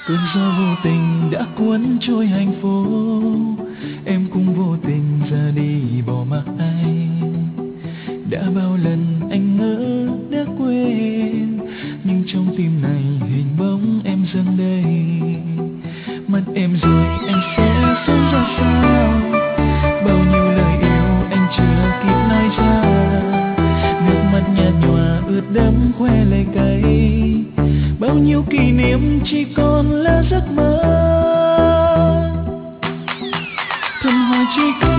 cơn gió vô tình đã cuốn trôi hạnh phúc, em cũng vô tình ra đi bỏ mặc anh. Đã bao lần anh ngỡ đã quên, nhưng trong tim này hình bóng em dâng đây. Mất em rồi anh sẽ sống ra sao, bao nhiêu lời yêu anh chưa kịp nói ra. Nước mắt nhạt nhòa ướt đẫm khoe lệ cay, bao nhiêu kỷ niệm chỉ còn là giấc mơ. Thầm hỏi chỉ có